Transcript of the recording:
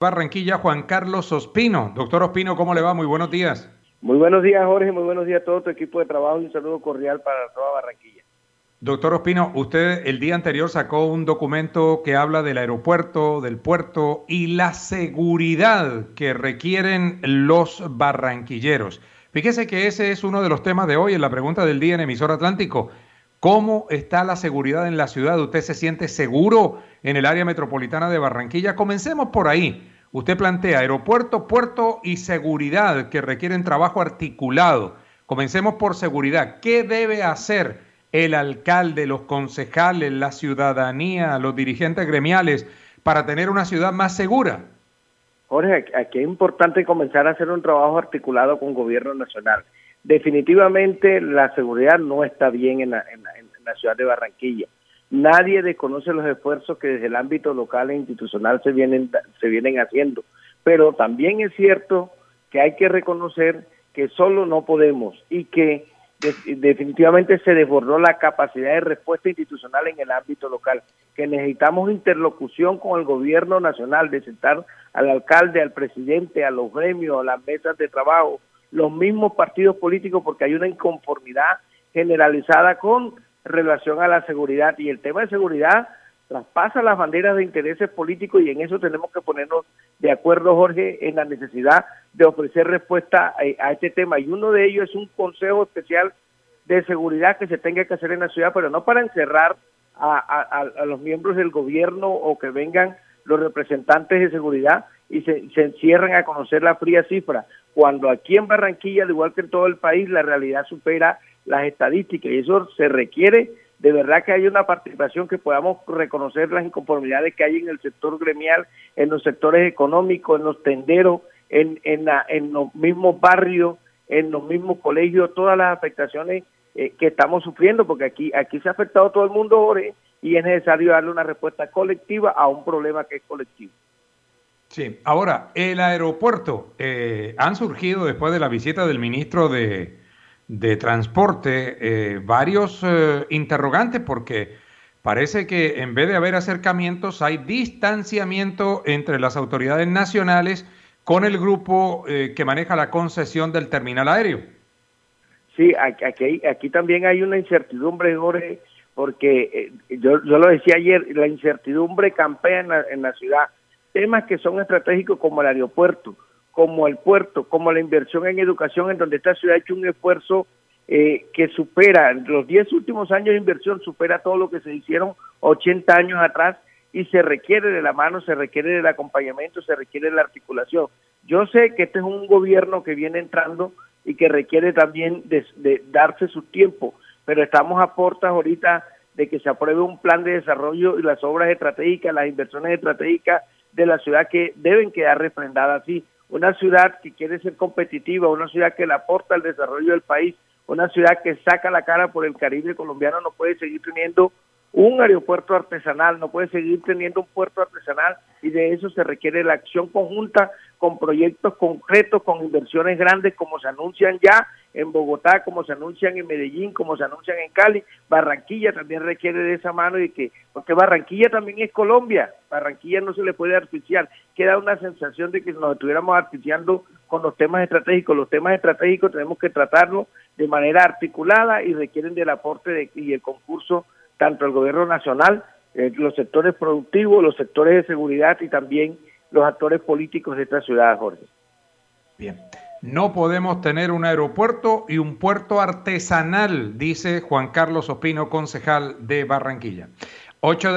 Barranquilla, Juan Carlos Ospino. Doctor Ospino, ¿cómo le va? Muy buenos días. Muy buenos días, Jorge, muy buenos días a todo tu equipo de trabajo y un saludo cordial para toda Barranquilla. Doctor Ospino, usted el día anterior sacó un documento que habla del aeropuerto, del puerto y la seguridad que requieren los barranquilleros. Fíjese que ese es uno de los temas de hoy en la pregunta del día en Emisor Atlántico. ¿Cómo está la seguridad en la ciudad? ¿Usted se siente seguro en el área metropolitana de Barranquilla? Comencemos por ahí. Usted plantea aeropuerto, puerto y seguridad que requieren trabajo articulado. Comencemos por seguridad. ¿Qué debe hacer el alcalde, los concejales, la ciudadanía, los dirigentes gremiales para tener una ciudad más segura? Jorge, aquí es importante comenzar a hacer un trabajo articulado con el gobierno nacional. Definitivamente la seguridad no está bien en la ciudad de Barranquilla. Nadie desconoce los esfuerzos que desde el ámbito local e institucional se vienen haciendo, pero también es cierto que hay que reconocer que solo no podemos y que definitivamente se desbordó la capacidad de respuesta institucional en el ámbito local, que necesitamos interlocución con el gobierno nacional, de sentar al alcalde, al presidente, a los gremios, a las mesas de trabajo, los mismos partidos políticos, porque hay una inconformidad generalizada con relación a la seguridad, y el tema de seguridad traspasa las banderas de intereses políticos, y en eso tenemos que ponernos de acuerdo, Jorge, en la necesidad de ofrecer respuesta a este tema, y uno de ellos es un consejo especial de seguridad que se tenga que hacer en la ciudad, pero no para encerrar a los miembros del gobierno o que vengan los representantes de seguridad y se encierran a conocer la fría cifra, cuando aquí en Barranquilla, al igual que en todo el país, la realidad supera las estadísticas, y eso se requiere de verdad que haya una participación, que podamos reconocer las inconformidades que hay en el sector gremial, en los sectores económicos, en los tenderos, en los mismos barrios, en los mismos colegios, todas las afectaciones que estamos sufriendo, porque aquí se ha afectado todo el mundo, Jorge, y es necesario darle una respuesta colectiva a un problema que es colectivo. Sí, ahora, el aeropuerto, han surgido después de la visita del ministro de Transporte varios interrogantes, porque parece que en vez de haber acercamientos hay distanciamiento entre las autoridades nacionales con el grupo que maneja la concesión del terminal aéreo. Sí, aquí también hay una incertidumbre, Jorge, porque yo lo decía ayer, la incertidumbre campea en la ciudad. Temas que son estratégicos como el aeropuerto, como el puerto, como la inversión en educación, en donde esta ciudad ha hecho un esfuerzo que supera, los 10 últimos años de inversión supera todo lo que se hicieron 80 años atrás, y se requiere de la mano, se requiere del acompañamiento, se requiere de la articulación. Yo sé que este es un gobierno que viene entrando y que requiere también de darse su tiempo, pero estamos a puertas ahorita de que se apruebe un plan de desarrollo y las obras estratégicas, las inversiones estratégicas de la ciudad, que deben quedar refrendadas así. Una ciudad que quiere ser competitiva, una ciudad que le aporta al desarrollo del país, una ciudad que saca la cara por el Caribe colombiano, no puede seguir teniendo un aeropuerto artesanal, no puede seguir teniendo un puerto artesanal, y de eso se requiere la acción conjunta con proyectos concretos, con inversiones grandes como se anuncian ya en Bogotá, como se anuncian en Medellín, como se anuncian en Cali. Barranquilla también requiere de esa mano, porque Barranquilla también es Colombia. Barranquilla no se le puede asfixiar. Queda una sensación de que nos estuviéramos asfixiando con los temas estratégicos. Los temas estratégicos tenemos que tratarlos de manera articulada y requieren del aporte y el concurso tanto el gobierno nacional, los sectores productivos, los sectores de seguridad y también los actores políticos de esta ciudad, Jorge. Bien, no podemos tener un aeropuerto y un puerto artesanal, dice Juan Carlos Ospino, concejal de Barranquilla. 8